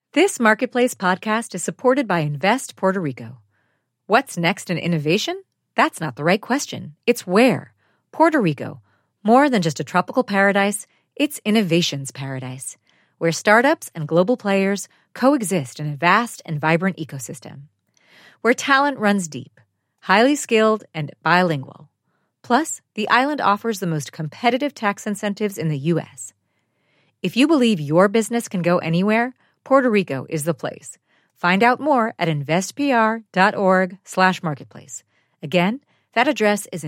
This Marketplace podcast is supported by Invest Puerto Rico. What's next in innovation? That's not the right question. It's where. Puerto Rico. More than just a tropical paradise, it's innovation's paradise, where startups and global players coexist in a vast and vibrant ecosystem. Where talent runs deep, highly skilled, and bilingual. Plus, the island offers the most competitive tax incentives in the U.S. If you believe your business can go anywhere, Puerto Rico is the place. Find out more at investpr.org/marketplace. Again, that address is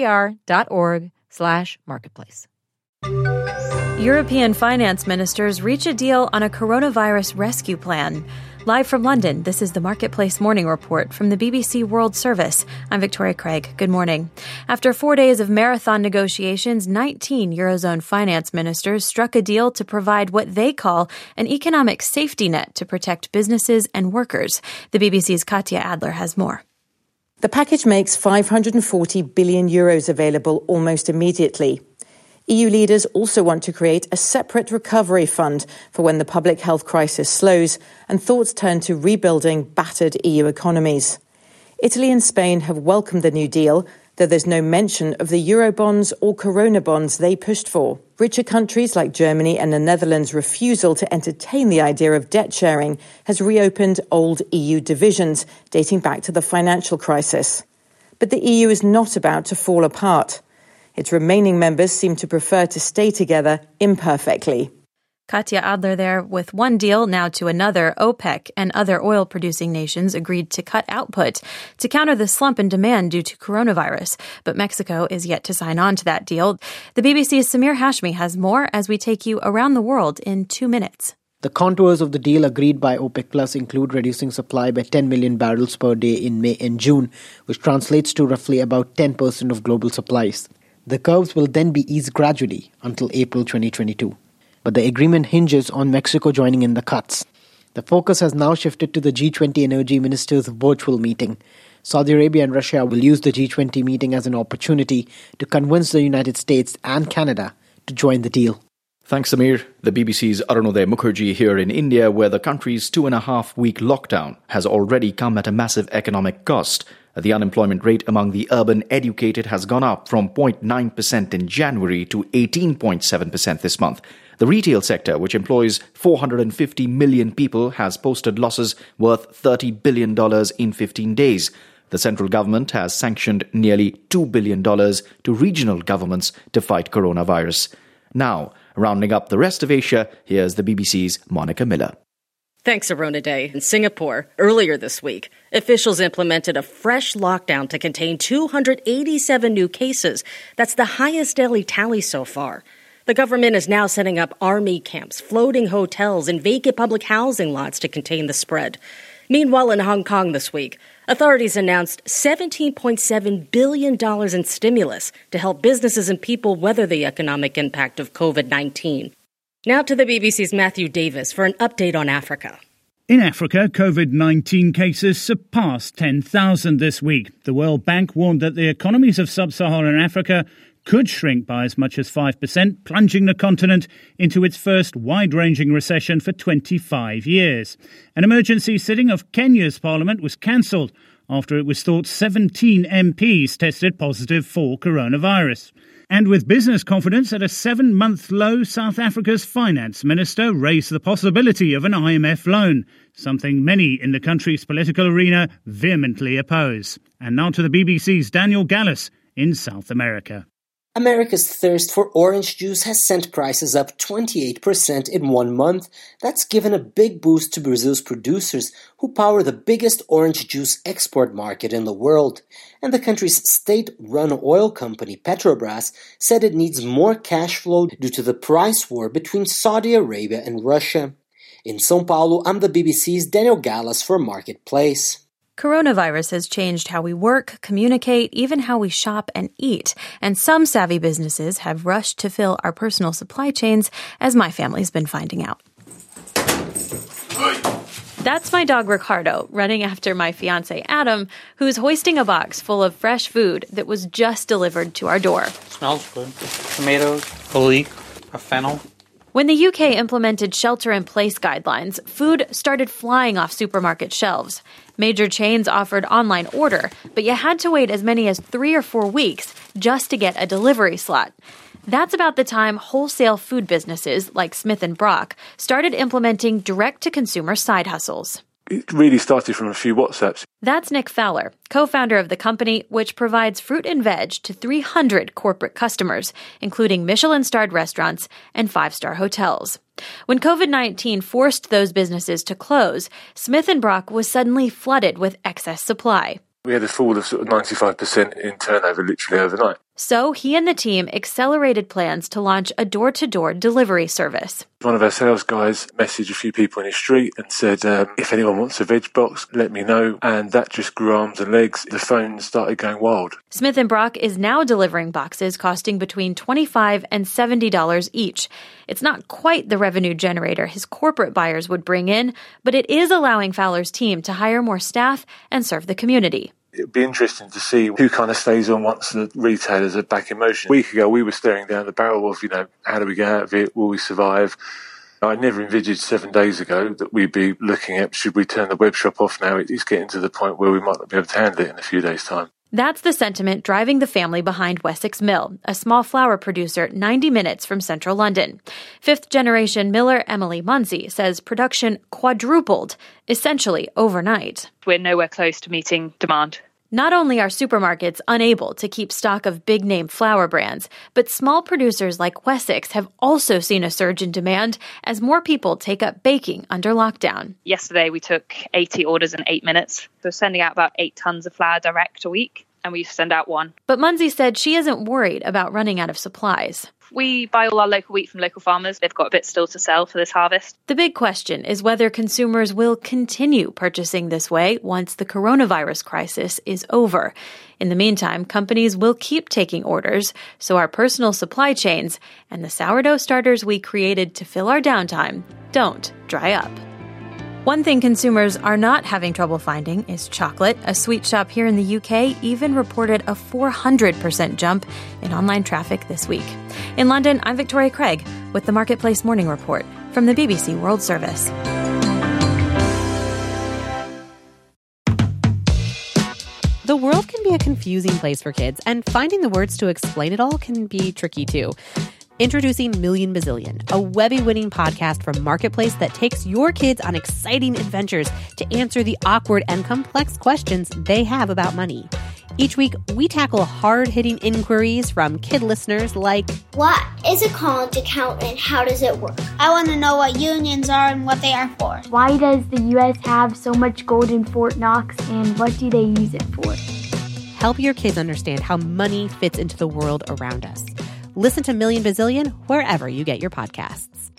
investpr.org/marketplace. European finance ministers reach a deal on a coronavirus rescue plan. Live from London, this is the Marketplace Morning Report from the BBC World Service. I'm Victoria Craig. Good morning. After 4 days of marathon negotiations, 19 Eurozone finance ministers struck a deal to provide what they call an economic safety net to protect businesses and workers. The BBC's Katya Adler has more. The package makes 540 billion euros available almost immediately. EU leaders also want to create a separate recovery fund for when the public health crisis slows and thoughts turn to rebuilding battered EU economies. Italy and Spain have welcomed the new deal, though there's no mention of the Eurobonds or Corona bonds they pushed for. Richer countries like Germany and the Netherlands' refusal to entertain the idea of debt sharing has reopened old EU divisions dating back to the financial crisis. But the EU is not about to fall apart. Its remaining members seem to prefer to stay together imperfectly. Katya Adler there with one deal now to another. OPEC and other oil-producing nations agreed to cut output to counter the slump in demand due to coronavirus. But Mexico is yet to sign on to that deal. The BBC's Samir Hashmi has more as we take you around the world in 2 minutes. The contours of the deal agreed by OPEC Plus include reducing supply by 10 million barrels per day in May and June, which translates to roughly about 10% of global supplies. The curves will then be eased gradually until April 2022. But the agreement hinges on Mexico joining in the cuts. The focus has now shifted to the G20 energy ministers' virtual meeting. Saudi Arabia and Russia will use the G20 meeting as an opportunity to convince the United States and Canada to join the deal. Thanks, Samir. The BBC's Arunoday Mukherjee here in India, where the country's 2.5-week lockdown has already come at a massive economic cost. The unemployment rate among the urban educated has gone up from 0.9% in January to 18.7% this month. The retail sector, which employs 450 million people, has posted losses worth $30 billion in 15 days. The central government has sanctioned nearly $2 billion to regional governments to fight coronavirus. Now, rounding up the rest of Asia, here's the BBC's Monica Miller. Thanks, Arunoday. In Singapore, earlier this week, officials implemented a fresh lockdown to contain 287 new cases. That's the highest daily tally so far. The government is now setting up army camps, floating hotels, and vacant public housing lots to contain the spread. Meanwhile, in Hong Kong this week, authorities announced $17.7 billion in stimulus to help businesses and people weather the economic impact of COVID-19. Now to the BBC's Matthew Davis for an update on Africa. In Africa, COVID-19 cases surpassed 10,000 this week. The World Bank warned that the economies of sub-Saharan Africa could shrink by as much as 5%, plunging the continent into its first wide-ranging recession for 25 years. An emergency sitting of Kenya's parliament was cancelled after it was thought 17 MPs tested positive for coronavirus. And with business confidence at a 7-month low, South Africa's finance minister raised the possibility of an IMF loan, something many in the country's political arena vehemently oppose. And now to the BBC's Daniel Gallis in South America. America's thirst for orange juice has sent prices up 28% in 1 month. That's given a big boost to Brazil's producers, who power the biggest orange juice export market in the world. And the country's state-run oil company, Petrobras, said it needs more cash flow due to the price war between Saudi Arabia and Russia. In São Paulo, I'm the BBC's Daniel Gallas for Marketplace. Coronavirus has changed how we work, communicate, even how we shop and eat. And some savvy businesses have rushed to fill our personal supply chains, as my family's been finding out. That's my dog Ricardo, running after my fiancé Adam, who's hoisting a box full of fresh food that was just delivered to our door. Smells good. Tomatoes, a leek, a fennel, When the UK implemented shelter-in-place guidelines, food started flying off supermarket shelves. Major chains offered online order, but you had to wait as many as 3 or 4 weeks just to get a delivery slot. That's about the time wholesale food businesses like Smith & Brock started implementing direct-to-consumer side hustles. It really started from a few WhatsApps. That's Nick Fowler, co-founder of the company, which provides fruit and veg to 300 corporate customers, including Michelin-starred restaurants and 5-star hotels. When COVID-19 forced those businesses to close, Smith & Brock was suddenly flooded with excess supply. We had a fall of sort of 95% in turnover literally overnight. So he and the team accelerated plans to launch a door-to-door delivery service. One of our sales guys messaged a few people in his street and said, if anyone wants a veg box, let me know. And that just grew arms and legs. The phone started going wild. Smith & Brock is now delivering boxes costing between $25 and $70 each. It's not quite the revenue generator his corporate buyers would bring in, but it is allowing Fowler's team to hire more staff and serve the community. It'd be interesting to see who kind of stays on once the retailers are back in motion. A week ago, we were staring down the barrel of, how do we get out of it? Will we survive? I never envisaged 7 days ago that we'd be looking at, should we turn the web shop off now? It's getting to the point where we might not be able to handle it in a few days' time. That's the sentiment driving the family behind Wessex Mill, a small flour producer 90 minutes from central London. Fifth-generation miller Emily Munsey says production quadrupled, essentially overnight. We're nowhere close to meeting demand. Not only are supermarkets unable to keep stock of big-name flour brands, but small producers like Wessex have also seen a surge in demand as more people take up baking under lockdown. Yesterday, we took 80 orders in 8 minutes. We're sending out about 8 tons of flour direct a week, and we used to send out 1. But Munsey said she isn't worried about running out of supplies. We buy all our local wheat from local farmers. They've got a bit still to sell for this harvest. The big question is whether consumers will continue purchasing this way once the coronavirus crisis is over. In the meantime, companies will keep taking orders, so our personal supply chains and the sourdough starters we created to fill our downtime don't dry up. One thing consumers are not having trouble finding is chocolate. A sweet shop here in the UK even reported a 400% jump in online traffic this week. In London, I'm Victoria Craig with the Marketplace Morning Report from the BBC World Service. The world can be a confusing place for kids, and finding the words to explain it all can be tricky too. Introducing Million Bazillion, a Webby-winning podcast from Marketplace that takes your kids on exciting adventures to answer the awkward and complex questions they have about money. Each week, we tackle hard-hitting inquiries from kid listeners like, what is a college account and how does it work? I want to know what unions are and what they are for. Why does the U.S. have so much gold in Fort Knox and what do they use it for? Help your kids understand how money fits into the world around us. Listen to Million Bazillion wherever you get your podcasts.